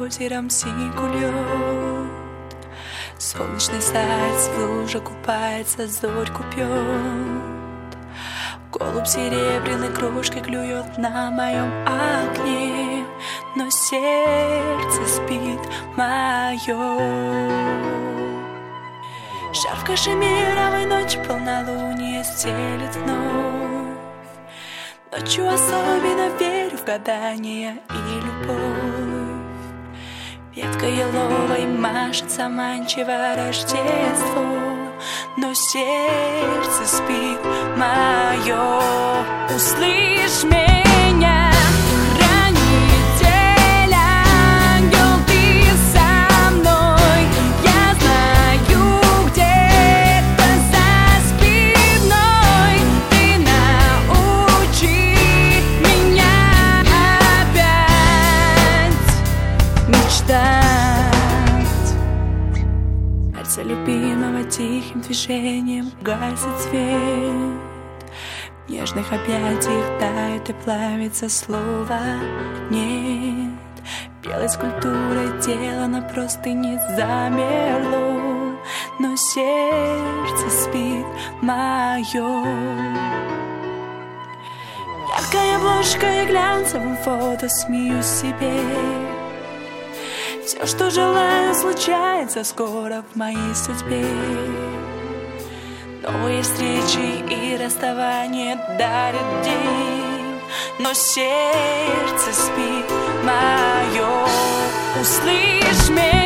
озером синьку льет. Солнечный заяц в луже купается, зорьку пьет. Голубь серебряной крошкой клюет на моем окне, но сердце спит мое. Жар в кашемировой ночь, полнолуние стелет вновь. Ночью особенно верю в гадания и любовь. Ветка еловой машет заманчиво Рождество, но сердце спит мое. Услышь меня, хранитель, ангел, ты со мной. Я знаю, где-то за спиной ты научи меня опять мечтать. Сердце любимого тихим движением гасит свет. В нежных объятиях тает и плавится слово «нет». Белой скульптурой тело на простыне замерло, но сердце спит мое. Яркая обложка и глянцевым фото смеюсь себе. Все, что желаю, случается скоро в моей судьбе. Новые встречи и расставания дарят день, но сердце спит мое. Услышь меня.